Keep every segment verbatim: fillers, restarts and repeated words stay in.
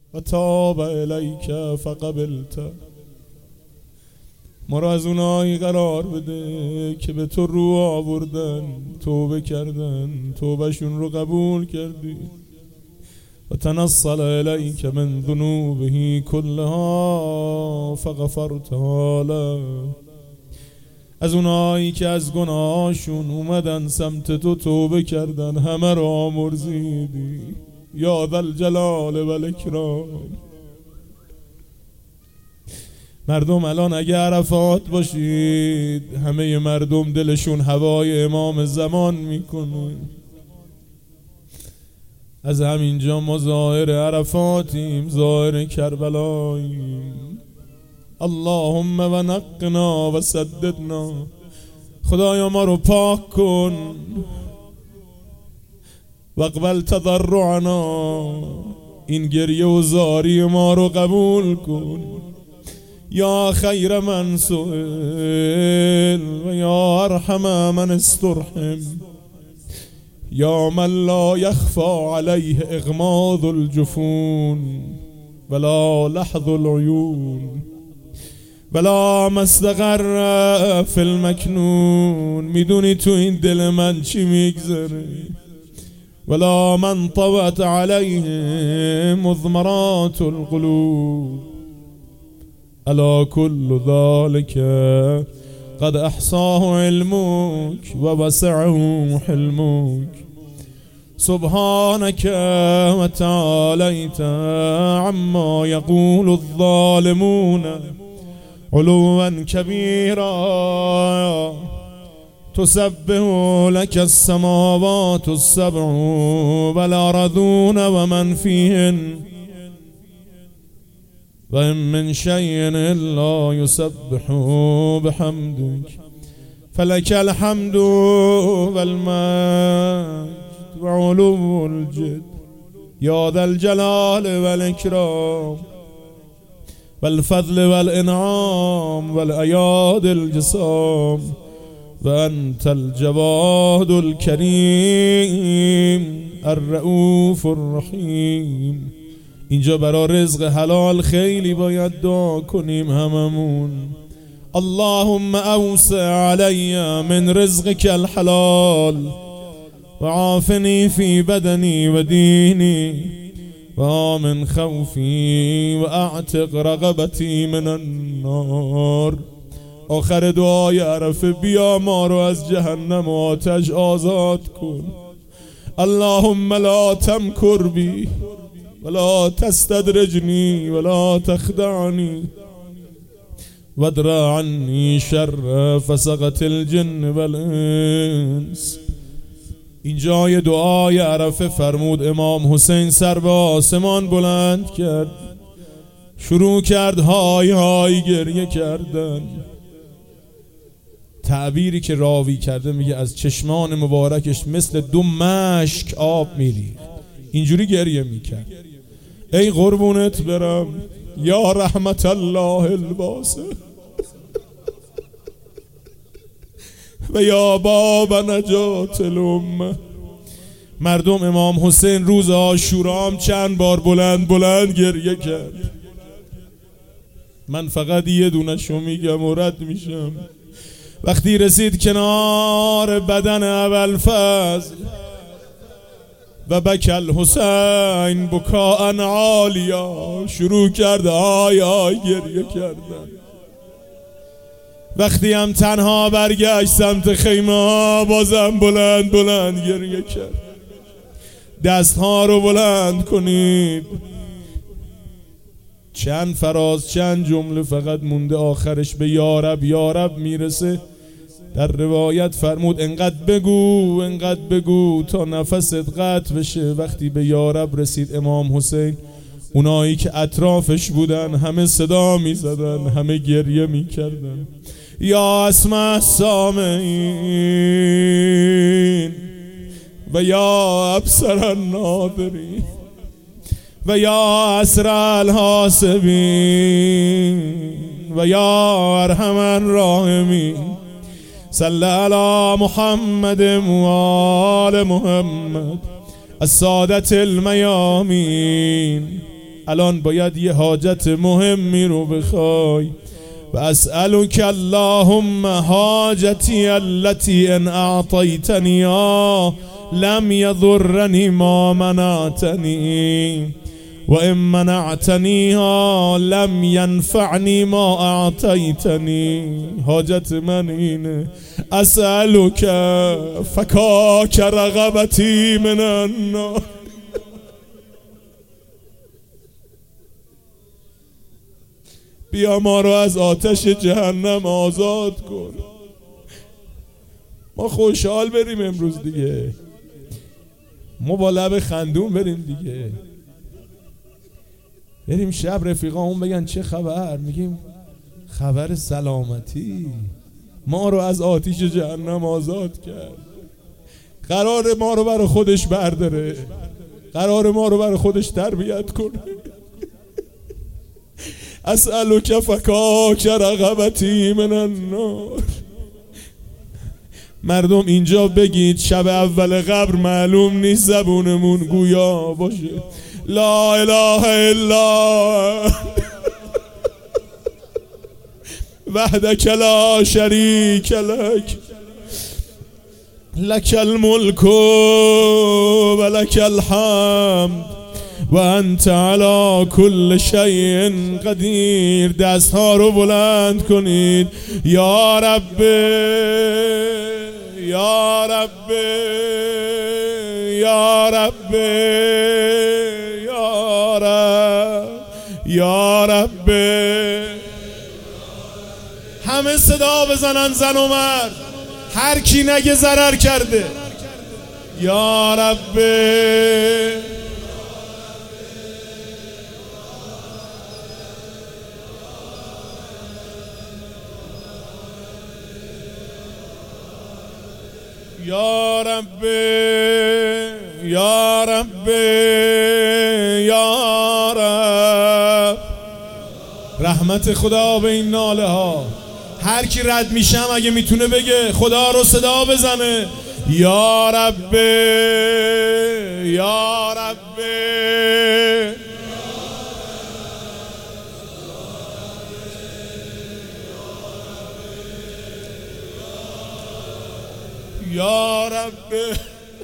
و تاب الیک فقبلت. ما را از اونایی قرار بده که به تو رو آوردن، توبه کردن، توبهشون رو قبول کردی. و تنصل الیک من ذنوبه کلها فغفرتها له. از اونایی که از گناهاشون اومدن سمت تو توبه کردن، همه رو آمرزیدی یا ذا الجلال و الاکرام. مردم الان اگه عرفات باشید، همه مردم دلشون هوای امام زمان میکنه. از همینجا ما ظاهر عرفاتیم، ظاهر کربلاییم. اللهم و نقنا و سددنا. خدایا ما رو پاک کن و اقبل تضرعنا. این گریه و زاری ما رو قبول کن. یا خیر من سئل و یا ارحم من استرحم. یا من لا یخفى علیه اغماض الجفون ولا لحظ العیون ولا مستقر فی المکنون. میدونی تو این دل من چی میگذره. ولا من طوت علیه مضمرات القلوب. الا كل ذلك قد احصاه علمك ووسعه حلمك. سبحانك وتعاليت عما يقول الظالمون علوا كبيرا. تسبح لك السماوات السبع والأرضون ومن فيهن وإن من شيء إلا يسبح بحمدك. فلك الحمد والمجد وعلو الجد يا ذا الجلال والإكرام والفضل والإنعام والأياد الجسام. وأنت الجواد الكريم الرؤوف الرحيم. اینجا برای رزق حلال خیلی باید دعا کنیم هممون. اللهم اوسع علی من رزقك الحلال وعافني في بدني وديني وآمن خوفي واعتق رقبتي من النار. آخر دعای عرفه بیا ما رو از جهنم و آتش آزاد کن. اللهم لا تمکر بی ولا تستدرجني ولا تخدعني وادرع عني شر فسقة الجن والانس. اینجای دعای عرفه فرمود امام حسین سر به آسمان بلند کرد، شروع کرد های های گریه کردن. تعبیری که راوی کرده میگه از چشمان مبارکش مثل دو مشک آب میریخت، اینجوری گریه میکرد. ای قربونت برم یا رحمت الله الواسع و یا باب نجات الامه. مردم امام حسین روز عاشورا چند بار بلند بلند گریه کرد. من فقط یه دونشو میگم و رد میشم. وقتی رسید کنار بدن ابوالفضل و بکل حسین بکاء عالیا، شروع کرد آی آی گریه کردن. وقتی هم تنها برگشت سمت خیمه ها بازم بلند بلند گریه کرد. دست ها رو بلند کنید. چند فراز چند جمله فقط مونده آخرش به یارب یارب میرسه. در روایت فرمود انقدر بگو انقدر بگو تا نفست قطع بشه. وقتی به یارب رسید امام حسین، اونایی که اطرافش بودن همه صدا میزدن، همه گریه میکردن. یا اسمع السامعین و یا ابصر الناظرین و یا اسرع الحاسبین و یا ارحم الراحمین. صلی علی محمد و آل محمد السادة المیامین الان باید یه حاجت مهمی رو بخوای. و اسألك اللهم حاجتی التي ان اعطیتنی لم یضرنی ما منعتنی و ان منعتنیها لم ینفعنی ما اعطیتنی. حاجت من اینه. اسألك فکاک رغبتی من النار. بیا ما رو از آتش جهنم آزاد کن. ما خوشحال بریم امروز دیگه، ما با لب خندون بریم دیگه، بریم شب رفیقامون بگن چه خبر، میگیم خبر سلامتی، ما رو از آتش جهنم آزاد کرد. قرار ما رو برای خودش برداره، قرار ما رو برای خودش تربیت کنه. اسألک فکاک رغبتی من النار. مردم اینجا بگید شب اول قبر معلوم نیست زبونمون گویا باشه لا اله الا وحدک لا شریک لک لک الملک و لک الحمد و انت علی کل شیء قدیر. دست ها رو بلند کنید. یا رب یا رب یا رب یا رب یا رب. همه صدا بزنن، زن و مرد، هر کی نگه ضرر کرده. یا رب یا رب یا رب یا رب. رحمت خدا به این ناله ها. هر کی رد میشم اگه میتونه بگه خدا رو صدا بزنه. یا رب یا رب یا رب.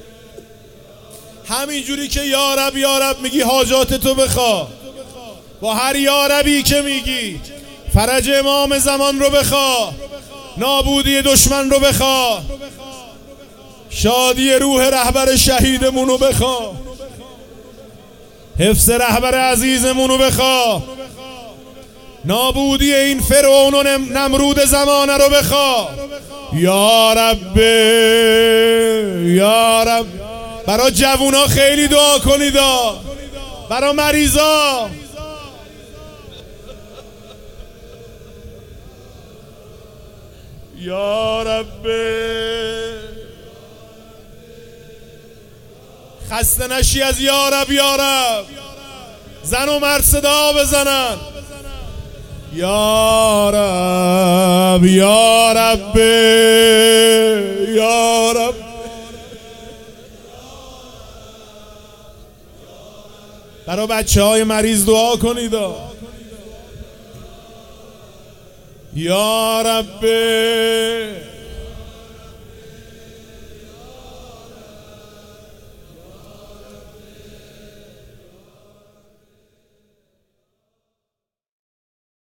همین جوری که یا رب یا رب میگی حاجات تو بخوا. با هر یا ربی که میگی فرج امام زمان رو بخوا، نابودی دشمن رو بخوا، شادی روح رهبر شهیدمون رو بخوا، حفظ رهبر عزیزمون رو بخوا، نابودی این فرعون و نمرود زمانه رو بخوا. یا رب یا رب. برای جوونا خیلی دعا کنید، برای مریضا. یا رب. خسته نشی از یا رب یا رب. زن و مرد صدا بزنن. یا رب یا رب یا رب. برای بچه های مریض دعا کنید. یا رب